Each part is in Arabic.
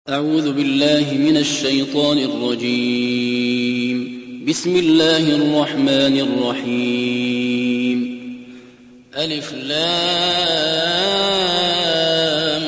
أعوذ بالله من الشيطان الرجيم. بسم الله الرحمن الرحيم. ألف لام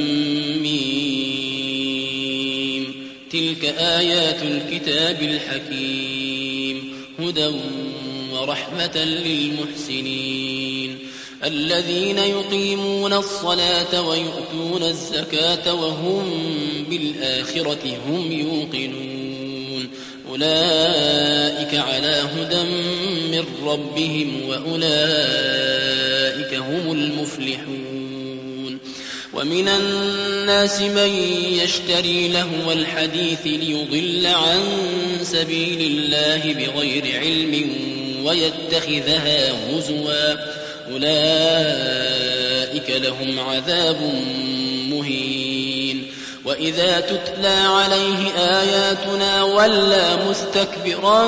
ميم. تلك آيات الكتاب الحكيم هدى ورحمة للمحسنين الذين يقيمون الصلاة ويؤتون الزكاة وهم بالآخرة هم يوقنون أولئك على هدى من ربهم وأولئك هم المفلحون. ومن الناس من يشتري لهو الحديث ليضل عن سبيل الله بغير علم ويتخذها هزوا أولئك لهم عذاب مهين. وإذا تتلى عليه آياتنا ولى مستكبرا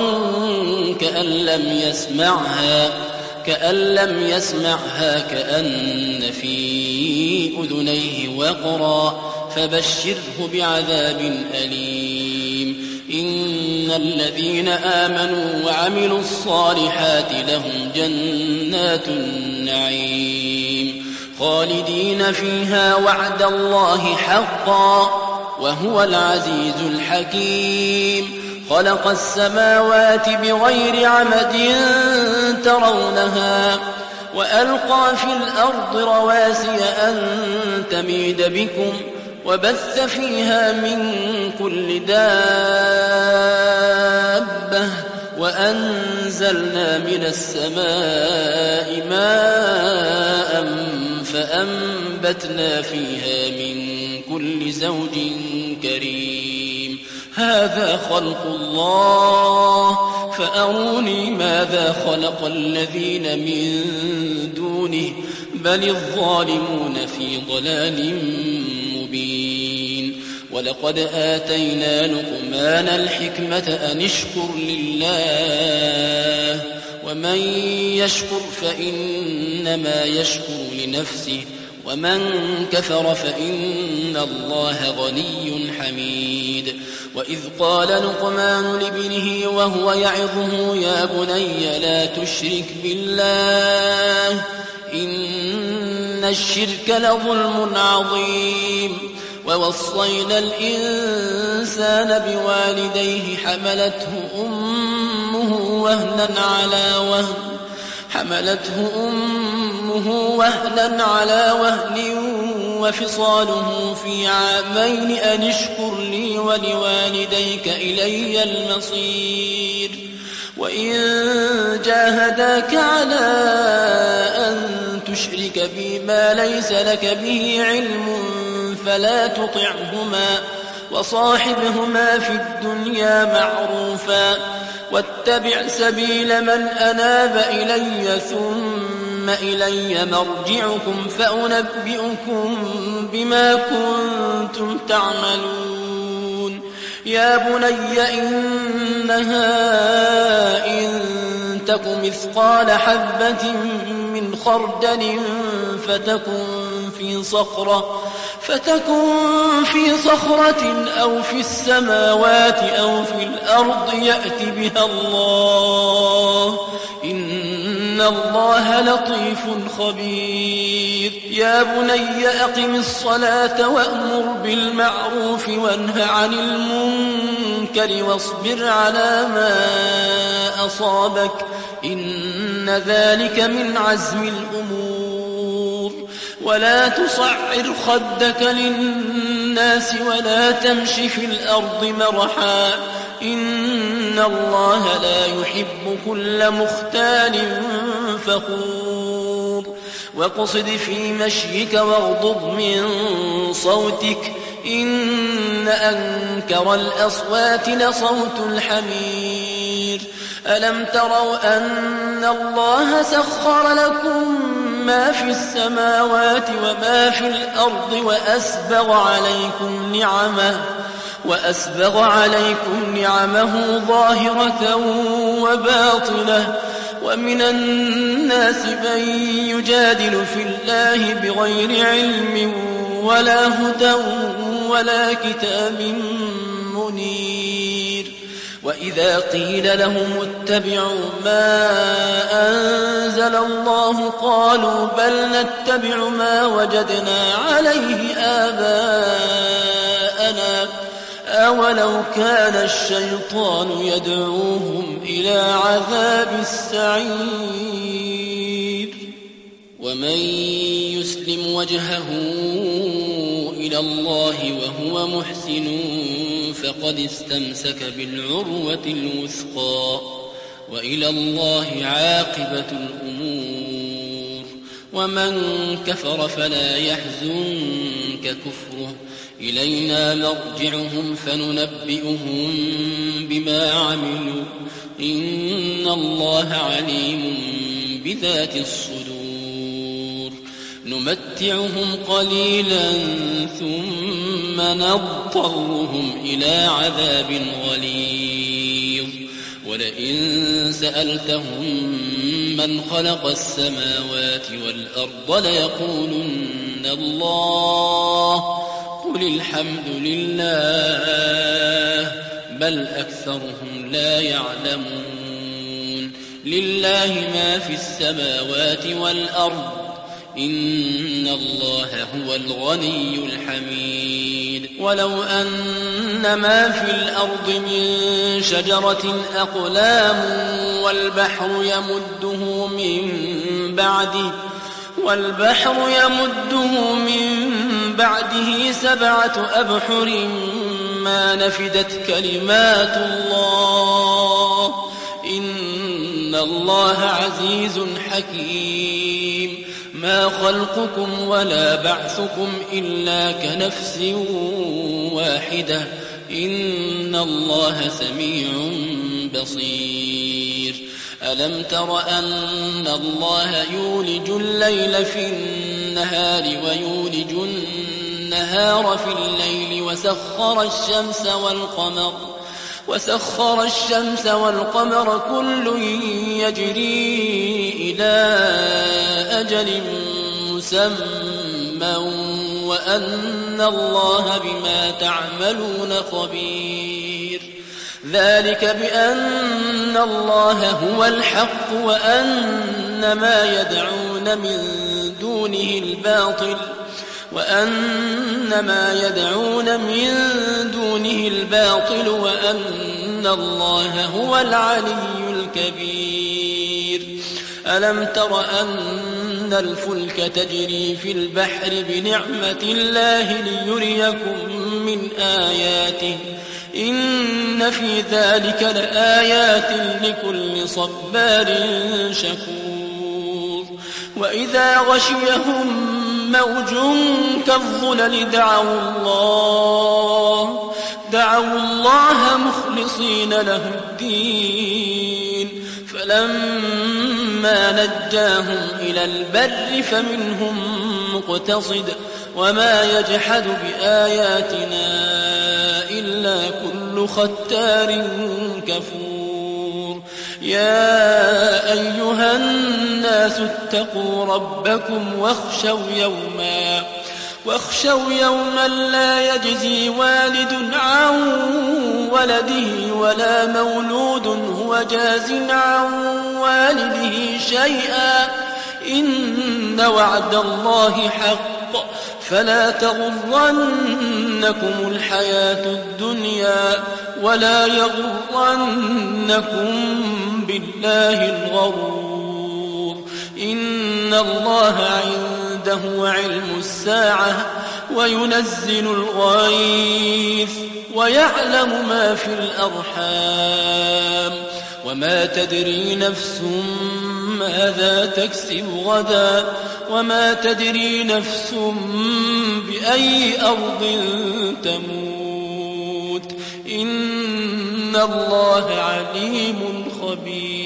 كأن لم يسمعها كأن في أذنيه وقرا فبشره بعذاب أليم. إن الذين آمنوا وعملوا الصالحات لهم جنات النعيم خالدين فيها وعد الله حقا وهو العزيز الحكيم. خلق السماوات بغير عمد ترونها وألقى في الأرض رواسي أن تميد بكم وبث فيها من كل دابة وأنزلنا من السماء ماء فأنبتنا فيها من كل زوج كريم. هذا خلق الله فأروني ماذا خلق الذين من دونه بل الظالمون في ضلال مبين. ولقد آتينا لقمان الحكمة أن اشكر لله ومن يشكر فإنما يشكر لنفسه ومن كفر فإن الله غني حميد. وإذ قال لقمان لابنه وهو يعظه يا بني لا تشرك بالله إن الشرك لظلم عظيم. ووصينا الإنسان بوالديه حملته أمه وهنا على وهن وفصاله في عامين أن اشكر لي ولوالديك إلي المصير. وإن جاهداك على أن تشرك بي ما ليس لك به علم فلا تطعهما وصاحبهما في الدنيا معروفا واتبع سبيل من أناب إلي ثم إلي مرجعكم فأنبئكم بما كنتم تعملون. يا بني إنها إن تك مثقال حبة من خردل فتكن في صخرة أو في السماوات أو في الأرض يأت بها الله إن الله لطيف خبير. يا بني أقم الصلاة وأمر بالمعروف وانه عن المنكر واصبر على ما أصابك إن ذلك من عزم الأمور. ولا تصعر خدك للناس ولا تمش في الأرض مرحا إن الله لا يحب كل مختال فخور. واقصد في مشيك واغضض من صوتك إن أنكر الأصوات لصوت الحمير. ألم تروا أن الله سخر لكم ما في السماوات وما في الأرض وأسبغ عليكم نعمه ظاهرة وباطنة ومن الناس من يجادل في الله بغير علم ولا هدى ولا كتاب منير. وإذا قيل لهم اتبعوا ما أنزل الله قالوا بل نتبع ما وجدنا عليه آباءنا أولو كان الشيطان يدعوهم إلى عذاب السعير. ومن يسلم وجهه إلى الله وهو محسن فقد استمسك بالعروة الوثقى وإلى الله عاقبة الأمور. ومن كفر فلا يحزنك كفره إلينا مرجعهم فننبئهم بما عملوا إن الله عليم بذات الصدور. نمتعهم قليلا ثم نضطرهم إلى عذاب غليظ. ولئن سألتهم من خلق السماوات والأرض ليقولن الله قل الحمد لله بل أكثرهم لا يعلمون. لله ما في السماوات والأرض إن الله هو الغني الحميد. ولو أن ما في الأرض من شجرة أقلام والبحر يمده من بعده 7 أبحر ما نفدت كلمات الله إن الله عزيز حكيم. ما خلقكم ولا بعثكم إلا كنفس واحدة إن الله سميع بصير. ألم تر أن الله يولج الليل في النهار ويولج النهار في الليل وسخر الشمس والقمر كل يجري إلى أجل مسمى وأن الله بما تعملون خبير. ذلك بأن الله هو الحق وأن ما يدعون من دونه الباطل وأن الله هو العلي الكبير. ألم تر أن الفلك تجري في البحر بنعمة الله ليريكم من آياته إن في ذلك لآيات لكل صبار شكور. وإذا غشيهم موج كالظلل دعوا الله مخلصين له الدين فلما نجاهم إلى البر فمنهم مقتصد وما يجحد بآياتنا إلا كل ختار كفور. يا أيها الناس اتقوا ربكم واخشوا يوما لا يجزي والد عن ولده ولا مولود هو جاز عن والده شيئا إن وعد الله حق فلا تغرنكم الحياة الدنيا ولا يغرنكم بالله الغرور. إن الله عنده علم الساعة وينزل الغيث ويعلم ما في الأرحام وما تدري نفس ماذا تكسب غدا وما تدري نفس بأي أرض تموت إن الله عليم خبير.